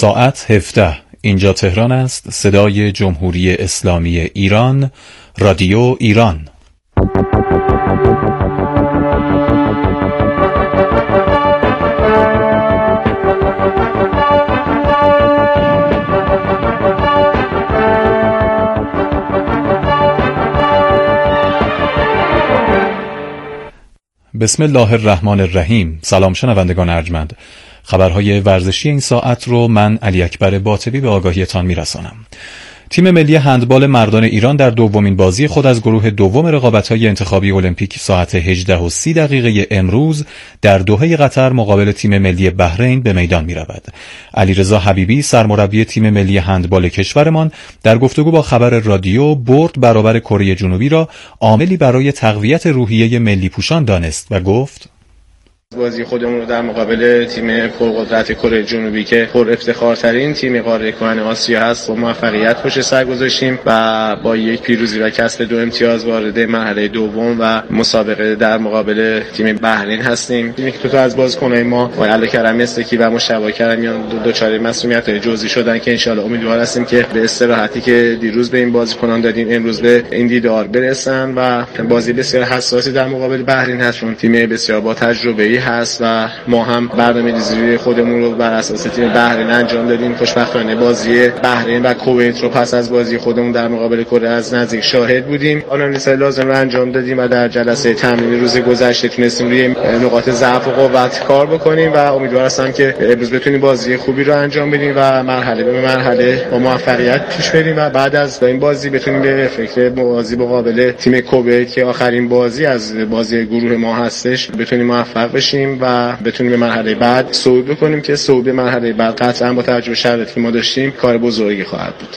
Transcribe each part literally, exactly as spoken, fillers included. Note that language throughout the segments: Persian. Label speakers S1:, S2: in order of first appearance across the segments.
S1: ساعت هفده. اینجا تهران است. صدای جمهوری اسلامی ایران، رادیو ایران. بسم الله الرحمن الرحیم. سلام شنوندگان ارجمند. خبرهای ورزشی این ساعت رو من علی اکبر باطبی به آگاهیتان میرسانم. تیم ملی هندبال مردان ایران در دومین بازی خود از گروه دوم رقابت‌های انتخابی المپیک ساعت هجده و سی دقیقه امروز در دوحه قطر مقابل تیم ملی بحرین به میدان می‌رود. علیرضا حبیبی سرمربی تیم ملی هندبال کشورمان در گفتگو با خبر رادیو برد برابر کره جنوبی را عاملی برای تقویت روحیه ملی پوشان دانست و گفت:
S2: بازی خودمون رو در مقابل تیم پرقدرت کره جنوبی که پر افتخارترین تیم قاره کهن آسیا هست با موفقیت پشت سر گذاشتیم و با یک پیروزی و کسب دو امتیاز وارد مرحله دوم و مسابقه در مقابل تیم بحرین هستیم. تیمی که تو از بازیکن‌های ما با علی کرمی استکی و مشتبه کرمیان دو دوچاره مسئولیت‌های جزئی شدن که ان شاءالله امیدوار هستیم که به استراحتی که دیروز به این بازیکنان دادیم امروز به این دیدار برسن و بازی بسیار حساسی در مقابل بحرین هست، چون تیم بسیار با تجربه‌ای هست و ما هم برنامه‌ریزی خودمون رو بر اساس تیم بحرین انجام دادیم. خوشبختانه بازی بحرین و کویت رو پس از بازی خودمون در مقابل کره از نزدیک شاهد بودیم. آنالیزهای لازم رو انجام دادیم و در جلسه تمرینی روز گذشته تونستیم روی نقاط ضعف و قوت کار بکنیم و امیدوار هستم که امروز بتونیم بازی خوبی رو انجام بدیم و مرحله به مرحله با موفقیت پیش بریم و بعد از این بازی بتونیم به فکر بازی مقابل تیم کویت که آخرین بازی از بازی گروه ما هستش بتونیم موفق بشیم و بتونیم به مرحله بعد صعود بکنیم که صعود به مرحله بعد قطعا با توجه به شرایطی که ما داشتیم کار بزرگی خواهد بود.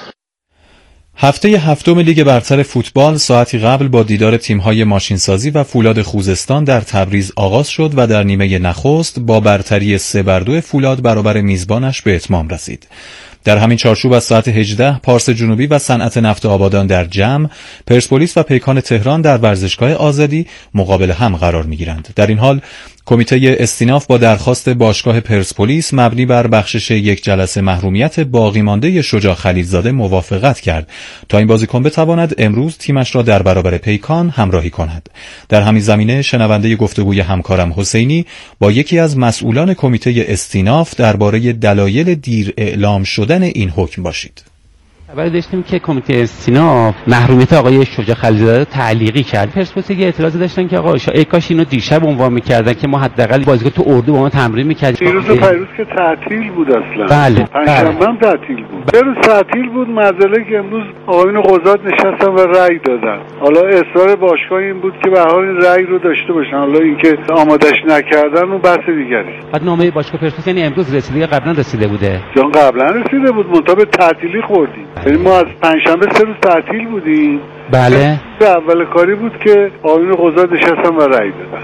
S1: هفته هفتم لیگ برتر فوتبال ساعتی قبل با دیدار تیم‌های ماشینسازی و فولاد خوزستان در تبریز آغاز شد و در نیمه نخست با برتری سه بر دو فولاد برابر میزبانش به اتمام رسید. در همین چارچوب از ساعت هجده پارس جنوبی و صنعت نفت آبادان در جمع، پرسپولیس و پیکان تهران در ورزشگاه آزادی مقابل هم قرار می‌گیرند. در این حال کمیته استیناف با درخواست باشگاه پرسپولیس مبنی بر بخشش یک جلسه محرومیت باقی مانده شجاع خلیلزاده موافقت کرد تا این بازیکن بتواند امروز تیمش را در برابر پیکان همراهی کند. در همین زمینه شنونده گفتگوی همکارم حسینی با یکی از مسئولان کمیته استیناف درباره دلایل دیر اعلام شدن این حکم باشید.
S3: خبر داشتیم که کمیته استیناف محرومیت آقای شجاع خلیلزاده تعلیقی کرد. پرسپولیس یه اعتراض داشتن که آقا ای کاش اینو دیشب عنوان می‌کردن که ما حداقل بازیکن تو اردو با ما تمرین می‌کردیم.
S4: دیروز و پیروز که تعطیل بود اصلا.
S3: بله.
S4: پنجشنبه هم تعطیل بود. دیروز تعطیل بود، معضله که امروز آقایون قضات نشستن و رأی دادن. حالا اصرار باشگاه این بود که به هر حال این رأی رو داشته باشن. حالا اینکه آمادهش نکردن اون بحث دیگری است.
S3: بعد نامه باشگاه پرسپولیس یعنی امروز رسیده یا قبلا رسیده بوده؟
S4: جان قبلا رسیده بود، منتها تعطیلی خوردیم. یعنی ما از پنجشنبه سه روز تعطیل بودیم.
S3: بله.
S4: اول کاری بود که آقایون قضات نشستن و رأی دادن.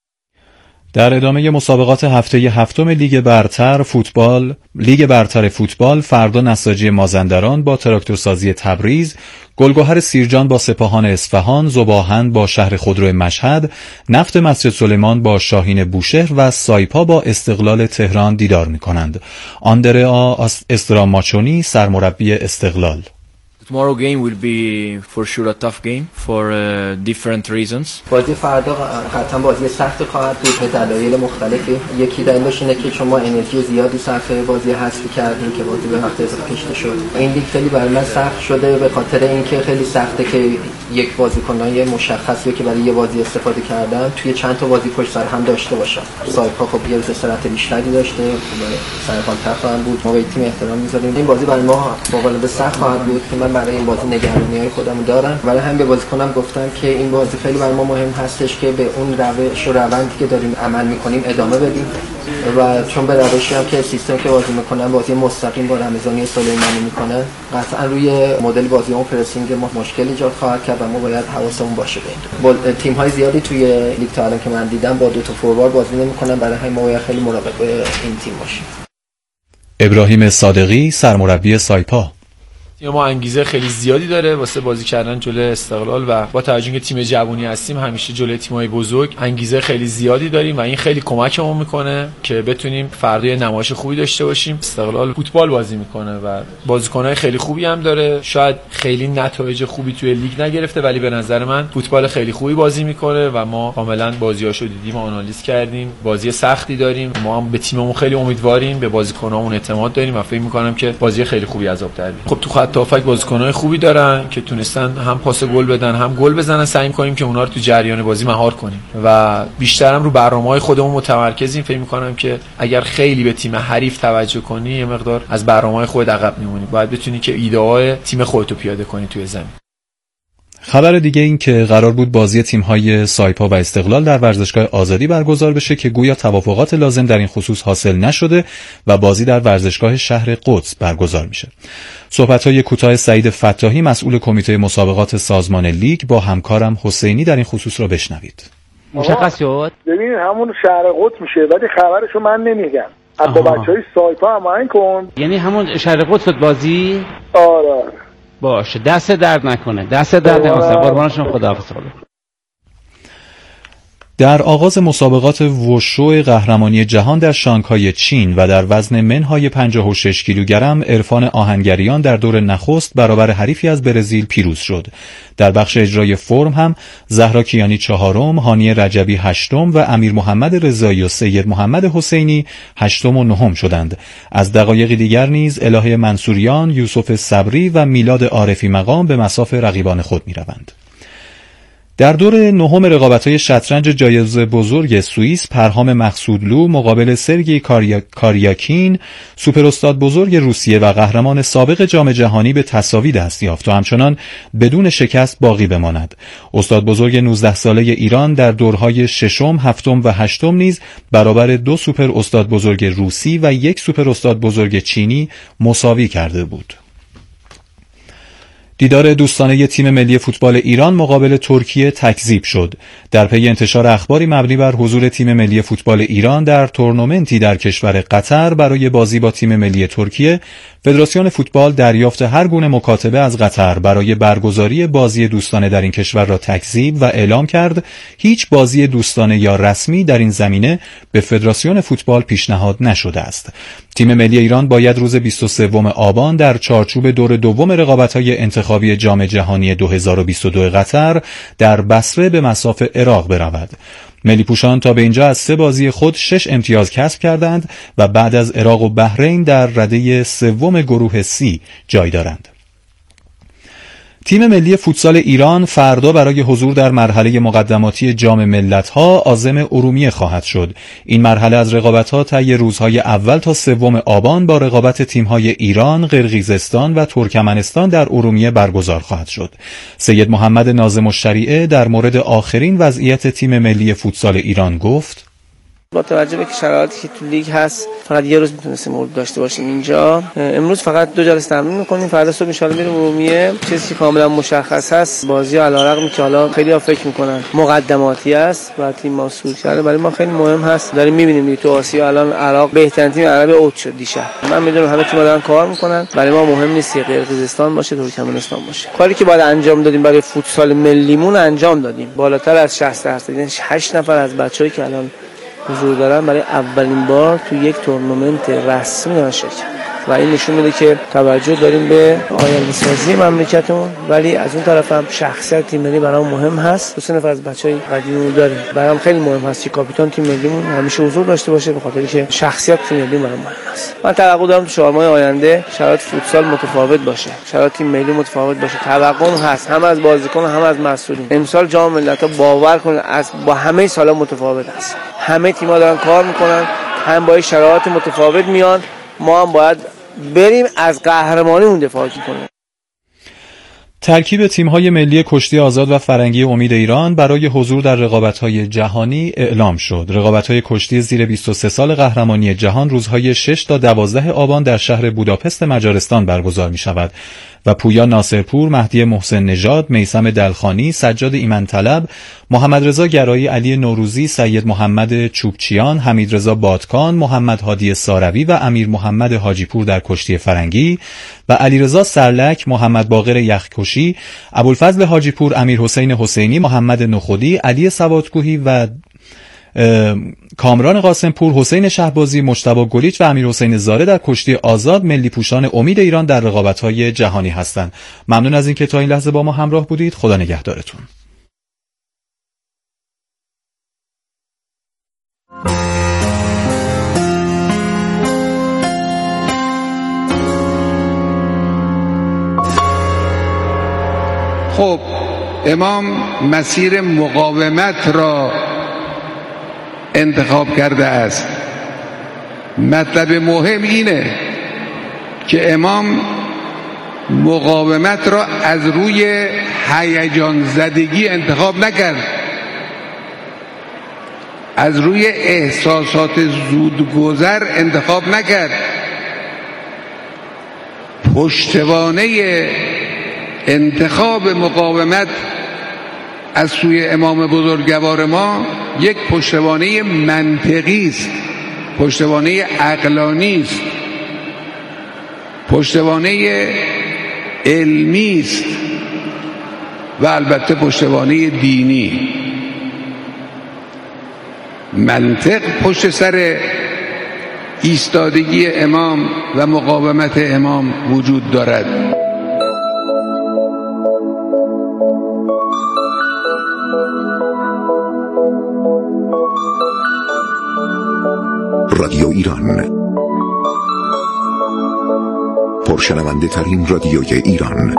S1: در ادامه مسابقات هفته هفتم لیگ برتر فوتبال، لیگ برتر فوتبال فردا نساجی مازندران با تراکتورسازی تبریز، گلگهر سیرجان با سپاهان اصفهان، ذوب‌آهن با شهر خودرو مشهد، نفت مسجد سلیمان با شاهین بوشهر و سایپا با استقلال تهران دیدار می‌کنند. آندریا استراماچونی سرمربی استقلال:
S5: Tomorrow game will be for sure a tough game for uh, different reasons.
S6: بازی فردا قطعا بازی سخت خواهد بود به دلایل مختلفی. یکی دلیلش اینه که چون ما انرژی زیادی صرف بازی حذفی کردیم که بازی به وقت اضافه کشیده شد. این لیگ خیلی برای من سخت شده به خاطر اینکه خیلی سخته که یک بازیکنای مشخصی که برای یه بازی استفاده کردن توی چند تا بازی پشت سر هم داشته باشن. سایپا خب یه استراحت بیشتری داشته، سرحال‌تر خواهند بود. ما به تیم احترام می‌ذاریم. این بازی برای ما مقابل سخت خواهد بود که من برای این بازی نگرانی‌های خودم دارم. برای همین به بازیکنم گفتم که این بازی خیلی برای ما مهم هستش که به اون روش و روندی که داریم عمل می‌کنیم ادامه بدیم و چون به روشی هم که سیستم که بازی می‌کنن بازی مستقیم با رمضانی سلیمانی می‌کنن قطعا روی مدل بازی اون پرسینگ ما مشکل ایجاد خواهد کرد و ما باید حواسمون باشه به این. با تیم‌های زیادی توی لیگ تا الان که من دیدم با دو تا فوروارد بازی نمی‌کنن، برای همین ما باید خیلی مراقب این تیم باشیم.
S1: ابراهیم صادقی سرمربی سایپا:
S5: ما انگیزه خیلی زیادی داره واسه بازی کردن جلوی استقلال و با توجه که تیم جوونی هستیم همیشه جلوی تیم‌های بزرگ انگیزه خیلی زیادی داریم و این خیلی کمکمون میکنه که بتونیم فردا نمایش خوبی داشته باشیم. استقلال فوتبال بازی میکنه و بازیکن‌های خیلی خوبی هم داره. شاید خیلی نتایج خوبی توی لیگ نگرفته ولی به نظر من فوتبال خیلی خوبی بازی میکنه و ما کاملا بازیاشو دیدیم و آنالیز کردیم. بازی سختی داریم. ما هم به تیممون خیلی امیدواریم، به بازیکنامون اعتماد داریم و فکر می‌کنم که بازی خیلی خوبی از آب در بیاد. خب تو خط هافک بازیکن‌های خوبی دارن که تونستن هم پاس گل بدن هم گل بزنن. سعی می‌کنیم که اونا رو تو جریان بازی مهار کنیم و بیشتر هم رو برنامه‌های خودمون متمرکزیم. فکر می‌کنم که اگر خیلی به تیم حریف توجه کنی یه مقدار از برنامه‌های خود عقب می‌مونی. باید بتونی که ایده‌های تیم خودت پیاده کنی توی زمین.
S1: خبر دیگه این که قرار بود بازی تیم‌های سایپا و استقلال در ورزشگاه آزادی برگزار بشه که گویا توافقات لازم در این خصوص حاصل نشده و بازی در ورزشگاه شهر قدس برگزار میشه. صحبت‌های کوتاه سعید فتاحی مسئول کمیته مسابقات سازمان لیگ با همکارم حسینی در این خصوص را بشنوید.
S3: مشخص شد؟
S7: ببین همون شهر قدس میشه ولی خبرشو من نمیگم. با بچهای سایپا هماهنگ کن.
S3: یعنی همون شهر قدس بازی؟
S7: آره.
S3: باشه دست درد نکنه دست درد نکنه قربانشون خداحافظ.
S1: در آغاز مسابقات وشو قهرمانی جهان در شانگهای چین و در وزن منهای پنجاه و شش کیلوگرم عرفان آهنگریان در دور نخست برابر حریفی از برزیل پیروز شد. در بخش اجرای فرم هم زهرا کیانی چهارم، هانی رجبی هشتم و امیر محمد رضایی و سید محمد حسینی هشتم و نهم شدند. از دقایق دیگر نیز الهه منصوریان، یوسف صبری و میلاد عارفی مقام به مصاف رقیبان خود می‌روند. در دور نهم رقابت‌های شطرنج جایزه بزرگ سوئیس پرهام مقصودلو مقابل سرگئی کاریا... کاریاکین سوپر استاد بزرگ روسیه و قهرمان سابق جام جهانی به تساوی دست یافت و همچنان بدون شکست باقی بماند. استاد بزرگ نوزده ساله ایران در دورهای ششم، هفتم و هشتم نیز برابر دو سوپر استاد بزرگ روسی و یک سوپر استاد بزرگ چینی مساوی کرده بود. دیدار دوستانه تیم ملی فوتبال ایران مقابل ترکیه تکذیب شد. در پی انتشار اخباری مبنی بر حضور تیم ملی فوتبال ایران در تورنمنتی در کشور قطر برای بازی با تیم ملی ترکیه، فدراسیون فوتبال دریافت هر گونه مکاتبه از قطر برای برگزاری بازی دوستانه در این کشور را تکذیب و اعلام کرد هیچ بازی دوستانه یا رسمی در این زمینه به فدراسیون فوتبال پیشنهاد نشده است. تیم ملی ایران باید روز بیست و سوم آبان در چارچوب دور دوم رقابت‌های انتخابی جام جهانی دو هزار و بیست و دو قطر در بصره به مصاف عراق برود. ملی پوشان تا به اینجا از سه بازی خود شش امتیاز کسب کردند و بعد از عراق و بحرین در رده سوم گروه سی جای دارند. تیم ملی فوتسال ایران فردا برای حضور در مرحله مقدماتی جام ملت‌ها عازم ارومیه خواهد شد. این مرحله از رقابت‌ها طی روزهای اول تا سوم آبان با رقابت تیم‌های ایران، قرقیزستان و ترکمنستان در ارومیه برگزار خواهد شد. سید محمد ناظم الشریعه در مورد آخرین وضعیت تیم ملی فوتسال ایران گفت:
S8: با توجه به شرایطی که تو لیگ هست فقط یه روز میتونستیم ورود داشته باشیم اینجا. امروز فقط دو جلسه تمرین میکنیم، فردا صبح ان شاءالله میریم ارومیه. چیزی که کاملا مشخص هست بازی علیرغم که حالا خیلی‌ها فکر میکنن مقدماتی است و تیم ما صعود کرده، برای ما خیلی مهم هست. داریم میبینیم تو آسیا الان عراق بهترین تیم عربی اوت شد دیشب. من میدونم همه تیم‌ها دارن کار میکنن، برای ما مهم نیست قرقیزستان باشه ترکمنستان باشه. کاری که باید انجام دادیم برای فوتسال ملیمون انجام دادیم. بالاتر از شصت درصد یعنی هشت نفر از بچه‌ای که الان حضور دارن برای اولین بار تو یک تورنمنت رسمی دارن شرکت و این نشون میده که توجه داریم به آینده‌سازی مملکتمون، ولی از اون طرف هم شخصیت تیم ملی برام مهم هست. دو سه نفر از بچهای قدیمی داریم، برام خیلی مهم هست که کاپیتان تیم ملیمون همیشه حضور داشته باشه، به خاطری که شخصیت تیم ملی برام مهم است. من توقع دارم تو چهار ماه آینده شرایط فوتسال متفاوت باشه، شرایط تیم ملی متفاوت باشه. توقع هست هم از بازیکن هم از مسئولین. امسال جام ملت‌ها باور کنید از با همه سالا متفاوت است. همه تیم‌ها دارن کار میکنن، هم با شرایط متفاوت میان. ما هم باید بریم از قهرمانی اون دفاع کنیم.
S1: ترکیب تیم‌های ملی کشتی آزاد و فرنگی امید ایران برای حضور در رقابت‌های جهانی اعلام شد. رقابت‌های کشتی زیر بیست و سه سال قهرمانی جهان روزهای شش تا دوازده آبان در شهر بوداپست مجارستان برگزار می‌شود و پویا ناصرپور، مهدی محسن نژاد، میثم دلخانی، سجاد ایمن طلب، محمد رضا گرایی، علی نوروزی، سید محمد چوبچیان، حمید رضا بادکان، محمد هادی ساروی و امیر محمد حاجیپور در کشتی فرنگی و علیرضا سرلک، محمد باقر یخکشی، ابوالفضل حاجیپور، امیر حسین حسینی، محمد نخودی، علی سوادکوهی و کامران قاسمپور، حسین شهبازی، مجتبی گلیچ و امیر حسین زاره در کشتی آزاد ملی پوشان امید ایران در رقابت‌های جهانی هستند. ممنون از اینکه تا این لحظه با ما همراه بودید. خدا نگهدارتون.
S9: خب امام مسیر مقاومت را انتخاب کرده است. مطلب مهم اینه که امام مقاومت را از روی هیجان زدگی انتخاب نکرد، از روی احساسات زودگذر انتخاب نکرد. پشتوانه انتخاب مقاومت از سوی امام بزرگوار ما یک پشتوانه منطقی است، پشتوانه عقلانی است، پشتوانه علمی است و البته پشتوانه دینی. منطق پشت سر ایستادگی امام و مقاومت امام وجود دارد.
S10: رادیو ایران، پرشنونده ترین رادیوی ایران.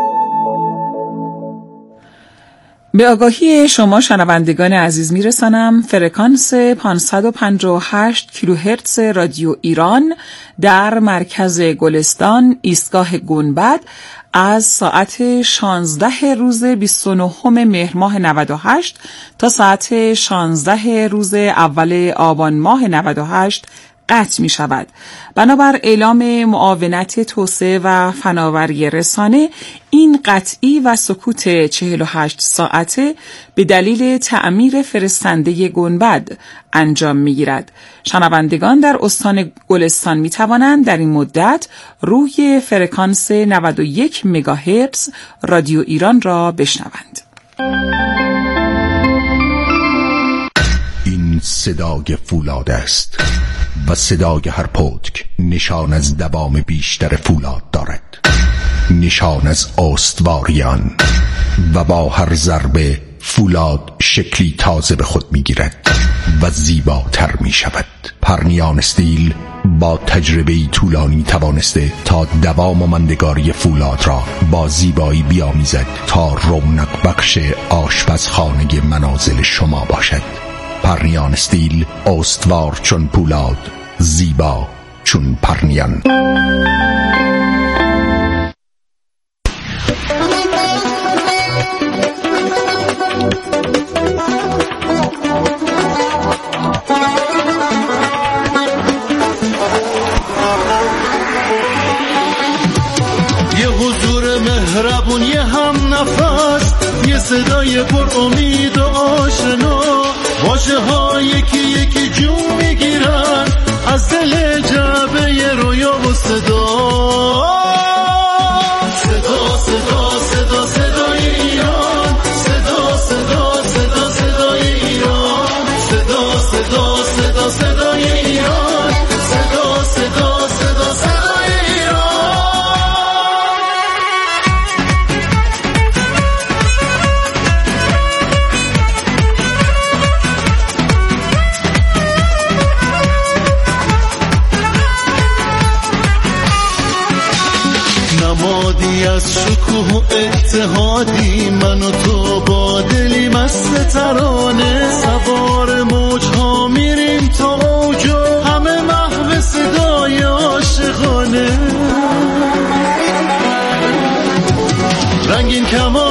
S11: به آگاهی شما شنوندگان عزیز میرسانم فرکانس پانصد و پنجاه و هشت کیلوهرتز رادیو ایران در مرکز گلستان ایستگاه گنبد از ساعت شانزده روز بیست و نهم مهر ماه نود و هشت تا ساعت شانزده روز اول آبان ماه نود و هشت قطع می شود. بنابر اعلام معاونت توسعه و فناوری رسانه، این قطعی و سکوت چهل و هشت ساعته به دلیل تعمیر فرستنده گنبد انجام می گیرد. شنوندگان در استان گلستان می توانند در این مدت روی فرکانس نود و یک مگاهرتز رادیو ایران را بشنوند.
S10: این صدای فولاد است و صدای هر پودک نشان از دوام بیشتر فولاد دارد، نشان از استواریان، و با هر ضربه فولاد شکلی تازه به خود میگیرد و زیباتر می شود. پرنیان استیل با تجربه‌ای طولانی توانسته تا دوام و ماندگاری فولاد را با زیبایی بیامیزد تا رونق بخش آشپزخانه منازل شما باشد. پرنیان استیل، استوار چون پولاد، زیبا چون پرنیان.
S12: یه حضور مهربون، یه هم نفس، یه صدای پر امید و آشنا، واژه ها یکی یکی جون میگیرن از دل جعبه رویا و صدا. صدا صدا صدا صدای ایران، صدا صدا صدا صدای ایران، صدا صدا صدا صدای ایران، صدا صدا صدا صدای ایران. نمادی از شکوه و اتحادی، من و تو با دلی مست ترانه، سوار موجها میریم تا اوجا، همه محو صدای عاشقانه. رنگین کمان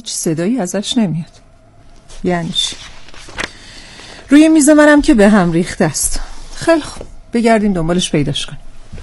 S11: صدایی ازش نمیاد. یعنی چی؟ روی میز منم که به هم ریخته است. خیلی خوب، بگردیم دنبالش پیداش کنیم.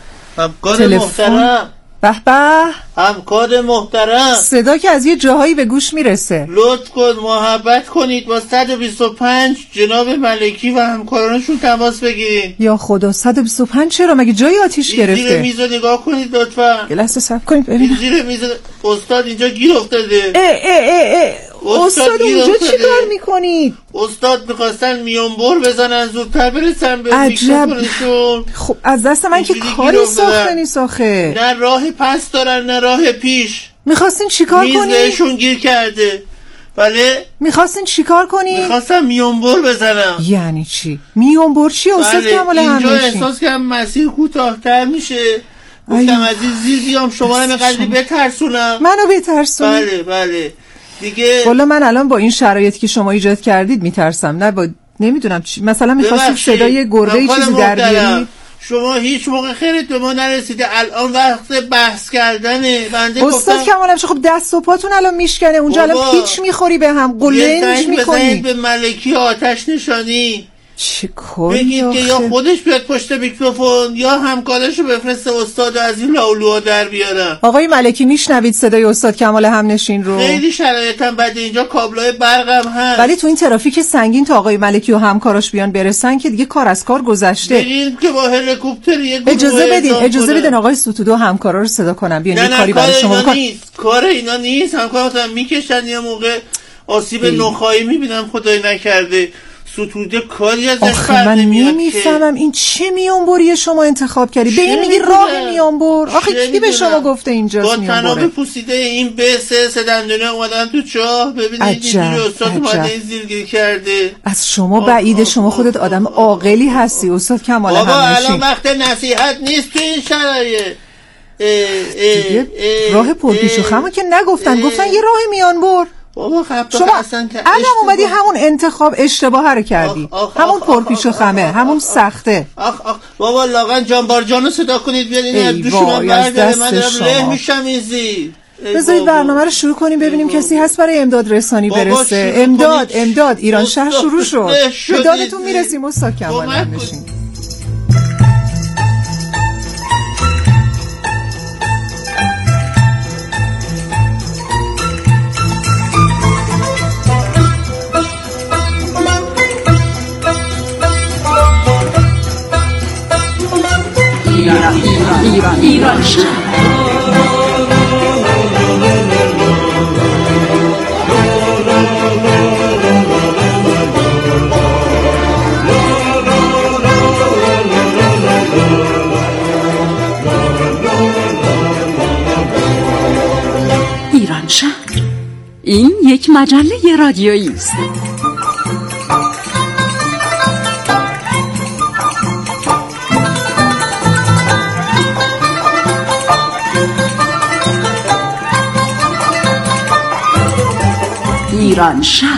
S13: همکار محترم،
S11: به به،
S13: همکار محترم،
S11: صدا که از یه جاهایی به گوش میرسه.
S13: لطف کن محبت کنید با صد و بیست و پنج جناب ملکی و همکارانشون تماس بگیرین.
S11: یا خدا، صد و بیست و پنج چرا؟ مگه جای آتیش گرفته؟
S13: زیر میز رو نگاه کنید لطفا.
S11: یه لحظه صبر کنید ببینم.
S13: زیر میز استاد اینجا گیر افتاده.
S11: اه اه اه اه. استاد, استاد اونجا چی کار میکنید؟
S13: استاد میخواستن میانبر بزنن زودتر برسن به میکروفونشون.
S11: خب از دست من که کاری ساخته نیست آخه.
S13: نه راه پس دارن نه راه پیش.
S11: میخواستین چیکار کنید؟
S13: میز بهشون گیر کرده. بله
S11: میخواستین چیکار کنید؟
S13: میخواستم میانبر بزنم.
S11: یعنی چی؟ میانبر چی استاد
S13: بله.
S11: کمال همشین؟
S13: اینجا احساس کردم مسیر کوتاه‌تر میشه. گفتم از این زیر بیام شما رو مقدری بترسونم.
S11: منو بترسون؟
S13: بله بله دیگه.
S11: والا من الان با این شرایطی که شما ایجاد کردید میترسم. نه با نمیدونم چی، مثلا میخواستید صدای گربه چیزی در بیارید.
S13: شما هیچ موقع خیرت به ما نرسیده، الان وقت بحث کردنه. بنده
S11: استاد کمالم خب دست و پاتون الان میشکنه اونجا، الان پیچ میخوری به هم، قله میش میکنی.
S13: به ملکی آتش نشانی
S11: چه کاری
S13: بگید که یا خودش بیاد پشت میکروفون یا همکارشو بفرسته استاد از این لاولوها در بیارن.
S11: آقای ملکی میشنوید صدای استاد کمال همنشین رو؟
S13: خیلی شرایطم بده، اینجا کابلای برقم هست.
S11: ولی تو این ترافیک سنگین تا آقای ملکی و همکاراش بیان برسن که دیگه کار از کار گذشته.
S13: بگید که با هلیکوپتر یه گروه
S11: اجازه بدین اجازه بدین آقای ستودو همکارا رو صدا کنم بیان یه کاری برای شما
S13: بکنن. کار اینا نیست، همکاراتون میکشن یه موقع آسیب نخایی میبینم خدای نکرده. ستوده کاری ازش
S11: آخه من نمیفهمم این چه میانبری شما انتخاب کردی؟ به این میگی راه میانبر؟ آخه کی به شما گفته اینجاست میانبره؟
S13: با تناب پوسیده این به سه سه دندونه اومدن تو چاه. ببینید اینجوری استاد اومده این زیرگیر کرده.
S11: از شما بعیده، شما خودت آدم عاقلی هستی استاد کمال همشین.
S13: بابا الان وقت نصیحت نیست تو این شرایط.
S11: دیگه راه پرپیش و خمه که نگفتن، گفتن یه راه میانبر.
S13: بابا خب
S11: شما الان اومدی همون انتخاب اشتباه رو کردی. آخ آخ همون پرپیش و خمه، همون سخته.
S13: آخ آخ بابا لاغن جانبار جانو صدا کنید بیان این از دوش من برداره، من دارم له میشم این زیر.
S11: بذارید برنامه رو شروع کنیم ببینیم کسی هست برای امداد رسانی برسه. امداد امداد ایران شهر شروع شد. امدادتون میرسیم استاد کمال همشین.
S14: ایران ایران ایران شهر. ایران شهر این یک مجله رادیویی است. ایران شهر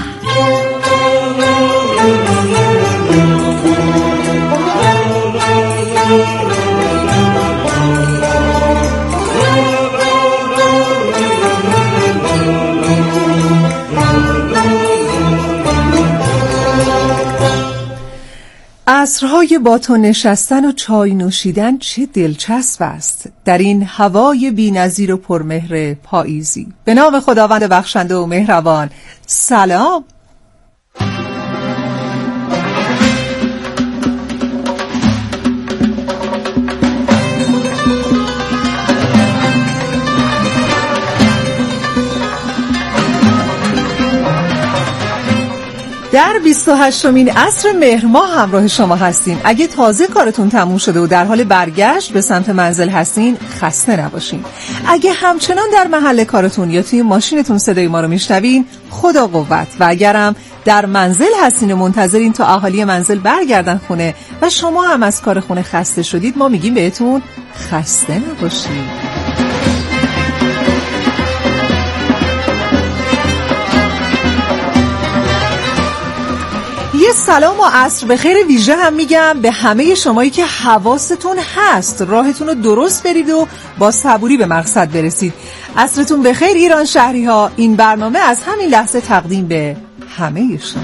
S11: عصرهای با تو نشستن و چای نوشیدن چه دلچسب است در این هوای بی‌نظیر و پرمهر پاییزی. به نام خداوند بخشنده و مهربان. سلام. در بیست و هشتمین عصر مهر ماه همراه شما هستیم. اگه تازه کارتون تموم شده و در حال برگشت به سمت منزل هستین خسته نباشین. اگه همچنان در محل کارتون یا توی ماشینتون صدای ما رو میشنوین خدا قوت، و اگرم در منزل هستین و منتظرین تا اهالی منزل برگردن خونه و شما هم از کار خونه خسته شدید، ما میگیم بهتون خسته نباشین. یه سلام و عصر بخیر ویژه هم میگم به همه شمایی که حواستون هست راهتون رو درست برید و با صبوری به مقصد برسید. عصرتون بخیر ایران شهری ها. این برنامه از همین لحظه تقدیم به همه شما.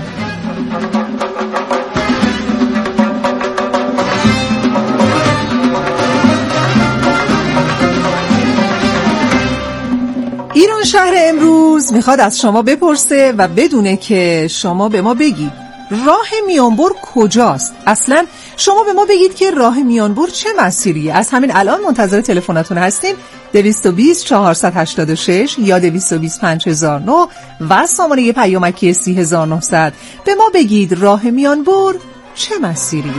S11: ایران شهر امروز میخواد از شما بپرسه و بدونه که شما به ما بگید راه میانبر کجاست. اصلا شما به ما بگید که راه میانبر چه مسیریه. از همین الان منتظر تلفناتون هستیم. دویست و بیست چهارصد و هشتاد و شش یا دویست و بیست پنج هزار و نه و سامانه پیامکی سی هزار و نهصد. به ما بگید راه میانبر چه مسیریه.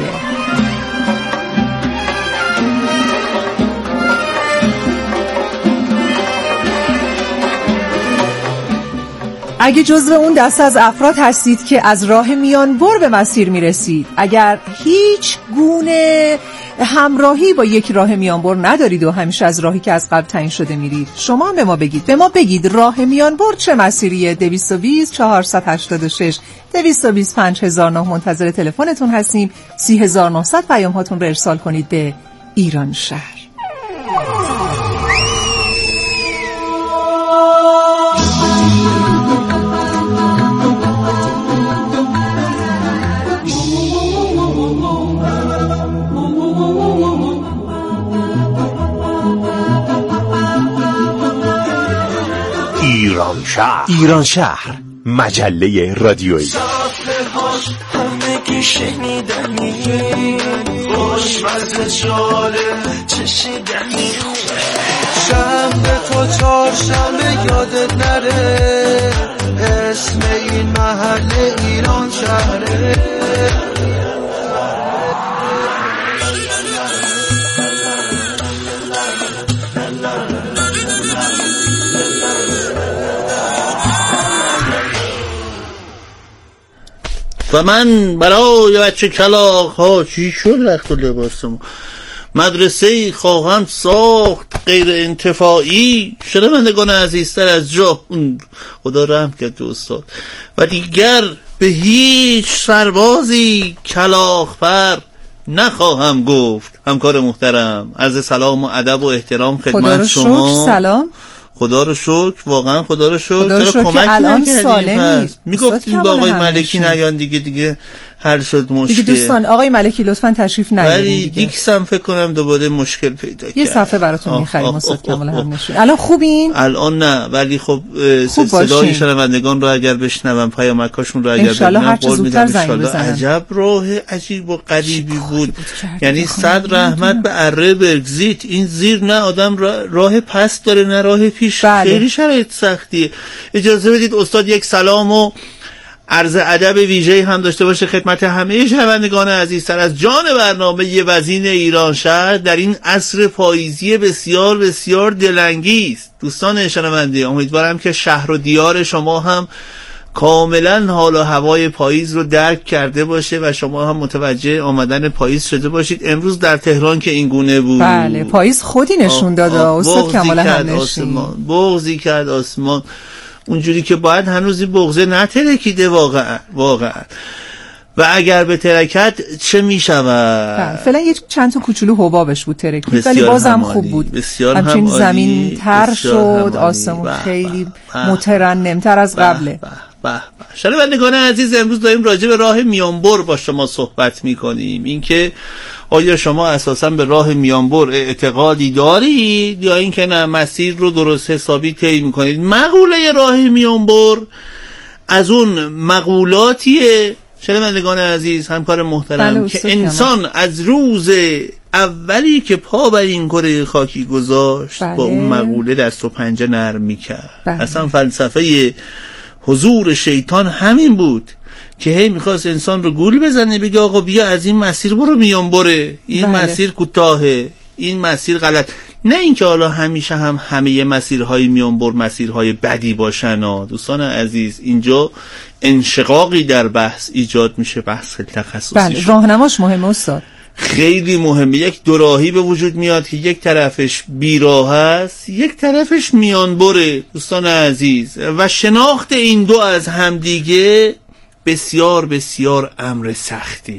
S11: اگه جزو اون دسته از افراد هستید که از راه میانبر به مسیر میرسید، اگر هیچ گونه همراهی با یک راه میانبر ندارید و همیشه از راهی که از قبل تعیین شده میرید، شما به ما بگید. به ما بگید راه میانبر چه مسیریه. دویست و بیست چهارصد و هشتاد و شش دویست و بیست پنج هزار و نه منتظر تلفنتون هستیم. سی هزار و نهصد پیام هاتون رو ارسال کنید به ایران شهر.
S15: ایران شهر ایران شهر مجله رادیویی. همگی شنیدنی خوشمزه جاله چشیدنی شهر تو چهارشنبه یادت نره اسم این محله ایران شهره.
S13: و من برای بچه کلاغ ها چی شد رخت و لباسمون مدرسه‌ای خواهم ساخت غیر انتفاعی. شنوندگان عزیزتر از جا خدا رحم کرد استاد و دیگر به هیچ سربازی کلاغ پر نخواهم گفت. همکار محترم عرض سلام و ادب و احترام خدمت شما.
S11: سلام.
S13: خدا رو شکر، واقعا خدا رو شکر.
S11: خدا رو شکر که الان سالمی.
S13: میگفتیم با آقای ملکی نیان دیگه دیگه حل شد مشکل.
S11: دیگه دوستان آقای ملکی لطفاً تشریف نیارید.
S13: ولی دیگه هم فکر کنم دوباره مشکل پیدا کرد.
S11: یه صفحه براتون می‌خریم استاد کامل هم نشون. الان خوبین؟
S13: الان نه، ولی خب صدای شنوندگان رو اگر بشنوم، پیامکاشون رو اگر ببینم، قول میدم ان شاءالله. عجب راه عجیب و غریبی بود. یعنی صد رحمت به اره برگزیت. این زیر نه آدم راه پس داره نه راه پیش. خیلی شرایط سختیه. اجازه بدید استاد یک سلام و عرض ادب ویژه‌ای هم داشته باشه خدمت همه شنوندگان عزیزتر از جان برنامه ی وزین ایران شهر در این عصر پاییزی بسیار بسیار دلانگیز. دوستان شنونده، امیدوارم که شهر و دیار شما هم کاملا حال و هوای پاییز رو درک کرده باشه و شما هم متوجه آمدن پاییز شده باشید. امروز در تهران که این گونه بود،
S11: بله پاییز خودی نشون داد استاد کمال همنشین.
S13: بغضی کرد آسمان اونجوری که باید. هنوز این بغضه نترکیده واقعا واقعا و اگر به ترکت چه می شود؟
S11: فعلا یه چند تا کوچولو حبابش بود ترکید ولی بازم خوب بود. همچنین زمین تر شد، آسمون خیلی مترنمتر از قبله.
S13: شنوندگان عزیز، امروز داریم راجع به راه میانبر با شما صحبت می کنیم. اینکه آیا شما اساسا به راه میانبر اعتقادی دارید یا اینکه نه مسیر رو درست حسابی طی می‌کنید؟ مقوله راه میانبر از اون مقولاتیه شنوندگان عزیز، همکار محترم، که انسان از روز اولی که پا بر این کره خاکی گذاشت بله. با اون مقوله دست و پنجه نرم می‌کرد. بله. اصلا فلسفه حضور شیطان همین بود که هی میخواست انسان رو گول بزنه، بگه آقا بیا از این مسیر برو میانبره، این بله. مسیر کوتاهه، این مسیر غلط. نه اینکه حالا همیشه هم همه مسیرهای میانبر مسیرهای بدی باشن ها. دوستان عزیز، اینجا انشقاقی در بحث ایجاد میشه، بحث تخصصی.
S11: بله، راهنماش مهمه استاد،
S13: خیلی مهمه. یک دوراهی به وجود میاد که یک طرفش بیراه است، یک طرفش میانبره دوستان عزیز، و شناخت این دو از همدیگه بسیار بسیار امر سختیه.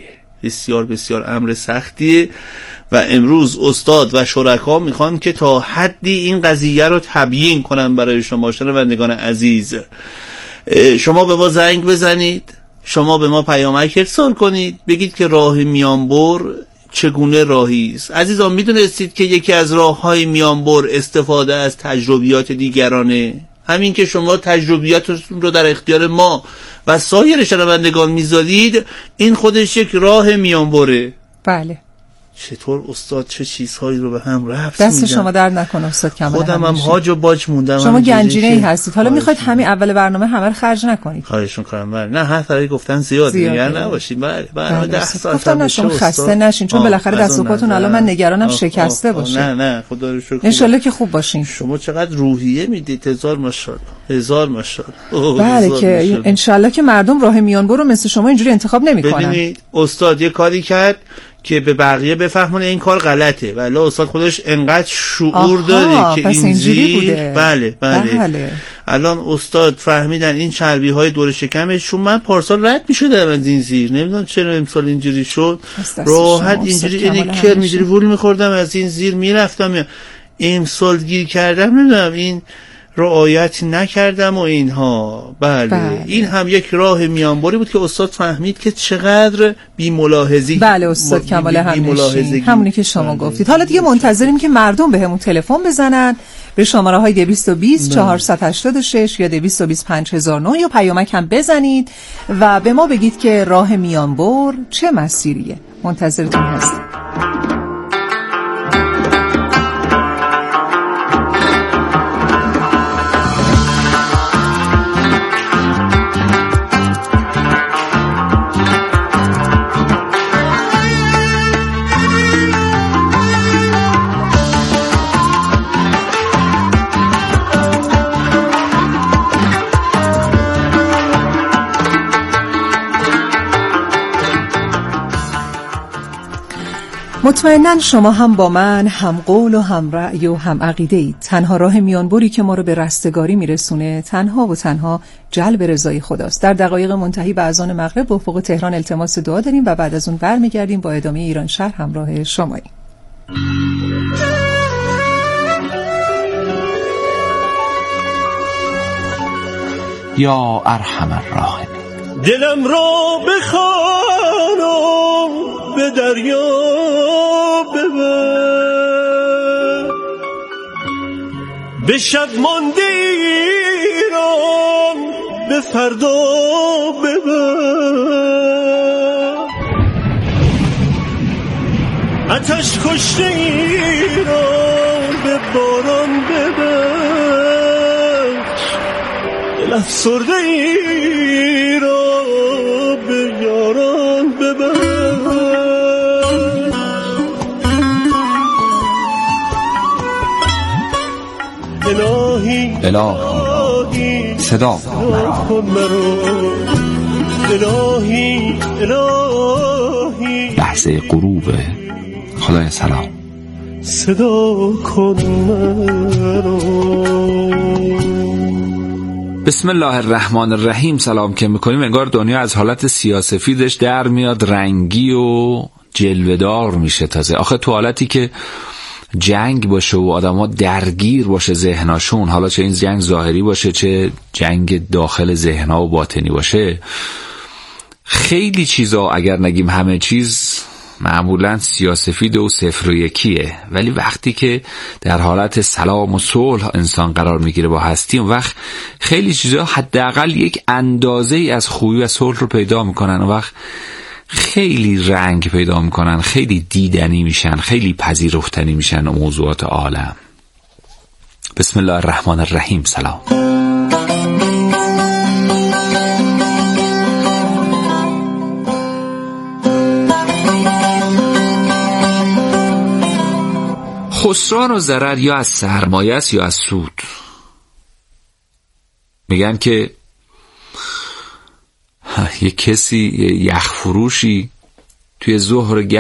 S13: بسیار بسیار امر سختیه و امروز استاد و شرکا میخوان که تا حدی این قضیه رو تبیین کنن برای شما شنوندگان عزیز. شما به ما زنگ بزنید، شما به ما پیامک ارسال کنید، بگید که راه میانبر چگونه راهی است. عزیزان میدونستید که یکی از راههای میانبر استفاده از تجربیات دیگرانه؟ همین که شما تجربیاتتون رو در اختیار ما و سایر شنوندگان میذارید، این خودش یک راه میانبره.
S11: بله.
S13: چطور استاد چه چیزهایی رو به هم ربط
S11: دست
S13: میدن؟
S11: شما درد نکنه استاد کمال.
S13: خودم هم هاج و باج موندم.
S11: شما گنجینه‌ای هستید. حالا میخواید همین اول برنامه همه رو خرج نکنید.
S13: خواهش می‌کنم. بله. نه هر طرفی گفتن زیاد نگران نباشید. بله. بله. ده سال
S11: گفتم شما خسته نشین، چون بالاخره دست و پاتون الان من نگرانم شکسته باشه.
S13: نه نه خدا رو شکر.
S11: ان شاءالله که خوب باشین.
S13: شما چقدر روحیه میدید. هزار ماشاءالله. هزار ماشاءالله.
S11: بله که ان شاءالله که مردم راه میانبر رو مثل شما اینجوری انتخاب نمی‌کنن.
S13: ببینید استاد یه کاری کرد که به بقیه بفهمونه این کار غلطه. ولی استاد خودش انقدر شعور داره که این زیر بله بله, بله. الان استاد فهمیدن این چربی های دور شکمش، چون من پارسال رد میشدم از این زیر، نمیدونم چرا امسال اینجوری شد، راحت اینجوری اینی کر اینجوری وول میخوردم از این زیر میرفتم، امسال گیر کردم نمیدونم این رعایت نکردم و اینها. بله. بله این هم یک راه میانبری بود که استاد فهمید که چقدر بی‌ملاحظه‌ای.
S11: بله استاد بی کمال همنشین، همونی که شما بله. گفتید. حالا دیگه منتظریم که مردم بهمون تلفن بزنن به شماره های دویست و بیست چهارصد و هشتاد و شش یا دویست و بیست پنج هزار و نه یا پیامک هم بزنید و به ما بگید که راه میانبر چه مسیریه. منتظرتون هستیم. مطمئناً شما هم با من هم قول و هم رأی و هم عقیده اید. تنها راه میانبری که ما رو به رستگاری میرسونه تنها و تنها جلب رضای خداست. در دقایق منتهی به اذان مغرب به افق تهران التماس دعا داریم و بعد از اون برمیگردیم با ادامه ایران شهر همراه شماییم.
S15: یا ارحم الراحمین.
S12: دلم را بخوانم به دریا ببر، به شب مانده ایران به فردا ببر، آتش کشته ایران به باران ببر، دل افسرده ایران به یاران ببر. الهی
S15: الهی صدا
S12: کن مرا، الهی الهی
S15: لحظه غروب خدای سلام
S12: صدا کن مرا.
S15: بسم الله الرحمن الرحیم. سلام که میکنیم انگار دنیا از حالت سیاه‌سفیدش در میاد رنگی و جلوه‌دار میشه تازه. آخه تو حالتی که جنگ باشه و آدم ها درگیر باشه ذهناشون، حالا چه این جنگ ظاهری باشه چه جنگ داخل ذهنها و باطنی باشه، خیلی چیزا اگر نگیم همه چیز معمولا سیاه‌سفید و صفر و یکیه، ولی وقتی که در حالت سلام و صلح انسان قرار میگیره با هستی، اون وقت خیلی چیزا حداقل یک اندازه ای از خوبی و صلح رو پیدا میکنن، اون وقت خیلی رنگ پیدا میکنن، خیلی دیدنی میشن، خیلی پذیرفتنی میشن موضوعات عالم. بسم الله الرحمن الرحیم. سلام. خسران و ضرر یا از سرمایه است یا از سود. میگن که یک کسی یخ فروشی توی ظهر